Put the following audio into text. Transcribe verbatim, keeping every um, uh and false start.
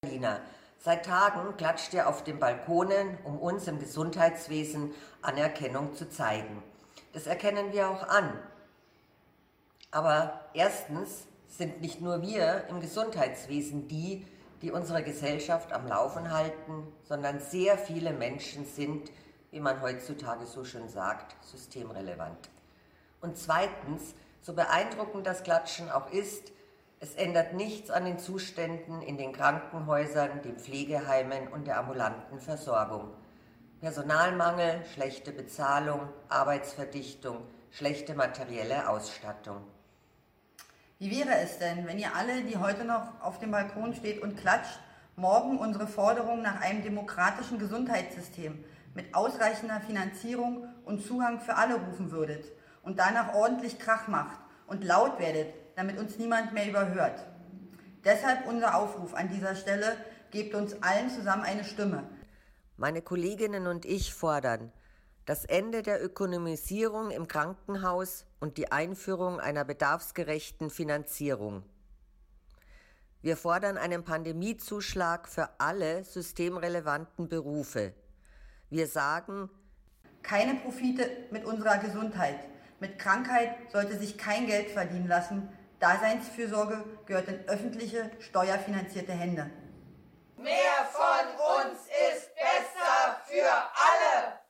Berliner. Seit Tagen klatscht er auf den Balkonen, um uns im Gesundheitswesen Anerkennung zu zeigen. Das erkennen wir auch an. Aber erstens sind nicht nur wir im Gesundheitswesen die, die unsere Gesellschaft am Laufen halten, sondern sehr viele Menschen sind, wie man heutzutage so schön sagt, systemrelevant. Und zweitens, so beeindruckend das Klatschen auch ist, es ändert nichts an den Zuständen in den Krankenhäusern, den Pflegeheimen und der ambulanten Versorgung. Personalmangel, schlechte Bezahlung, Arbeitsverdichtung, schlechte materielle Ausstattung. Wie wäre es denn, wenn ihr alle, die heute noch auf dem Balkon steht und klatscht, morgen unsere Forderung nach einem demokratischen Gesundheitssystem mit ausreichender Finanzierung und Zugang für alle rufen würdet und danach ordentlich Krach macht und laut werdet, damit uns niemand mehr überhört? Deshalb unser Aufruf an dieser Stelle, gebt uns allen zusammen eine Stimme. Meine Kolleginnen und ich fordern das Ende der Ökonomisierung im Krankenhaus und die Einführung einer bedarfsgerechten Finanzierung. Wir fordern einen Pandemiezuschlag für alle systemrelevanten Berufe. Wir sagen, keine Profite mit unserer Gesundheit. Mit Krankheit sollte sich kein Geld verdienen lassen. Daseinsfürsorge gehört in öffentliche, steuerfinanzierte Hände. Mehr von uns ist besser für